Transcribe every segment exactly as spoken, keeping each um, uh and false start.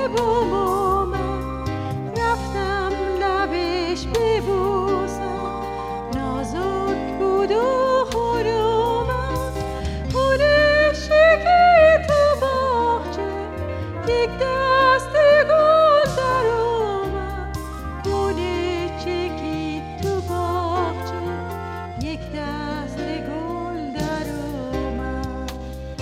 بوم آمد، رفتم لبش ببوسم، نازک بود و خرامم. گل شکر تو باغچه، یک دست گل در آمد. گل شکر تو باغچه، یک دست گل در آمد.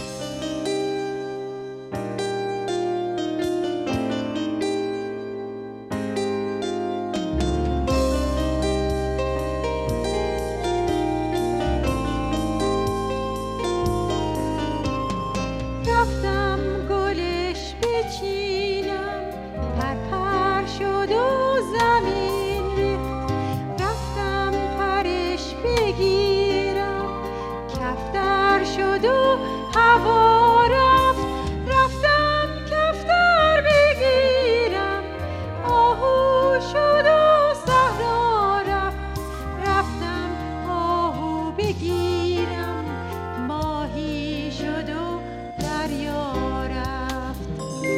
رفتم گلش بچینم، پرپر شد و زمین ریخت. رفتم پرش بگیرم، کفتر شد و هوا رفت. رفتم کفتر بگیرم، آهو شد و صحرا رفت. رفتم آهو بگیرم، ماهی شد و دریا رفت.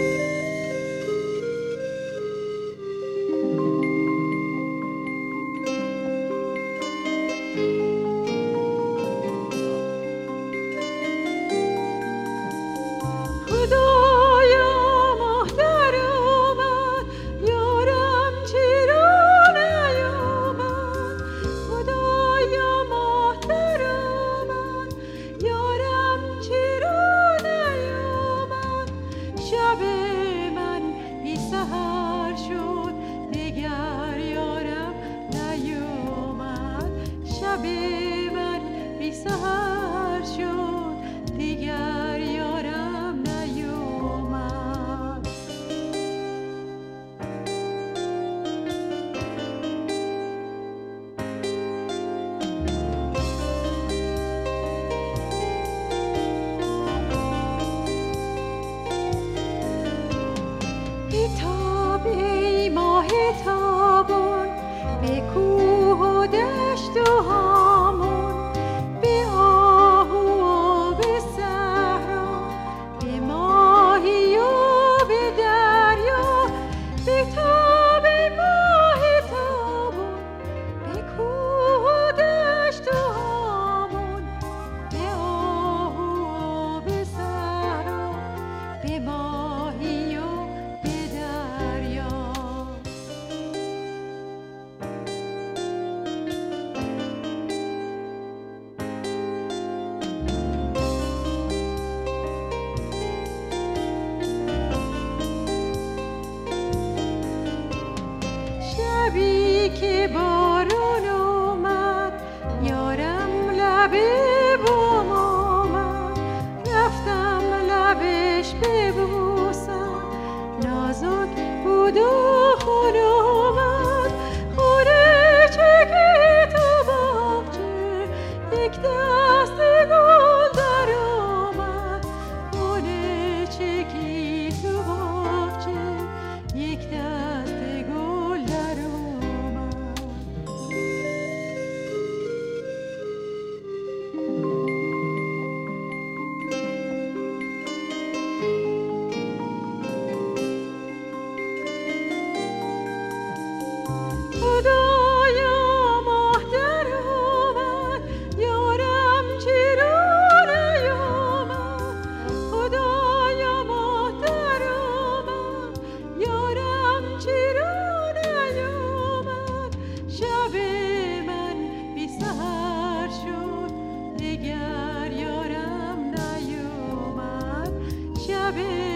خدایا ماه در آمد، یارم چرا نیامد. خدایا ماه در آمد، یارم چرا نیامد. شب من بی سحر شد، دگر یارم نیامد. شب من بی سحر شد، دگر یارم نیامد. بتاب ای ماه تابان، به کوه و دشت و هامون، به آهو و به صحرا، به ماهی و به دریا. بتاب ای ماه تابان، به کوه و دشت و هامون، به آهو و به صحرا، به ماهی و به دریا. شبی که بارون آمد، یارم لب بوم آمد. رفتم لبش ببوسم، نازک بود و خرامد. خورش که تو باغچه، یک دست گل در آمد. خورش که تو باغچه، یک دست گل در آمد. خدایا ماه در آمد، یارم چرا نیامد. خدایا ماه در آمد، یارم چرا نیامد. شب من بی سحر شد، دگر یارم نیامد. شب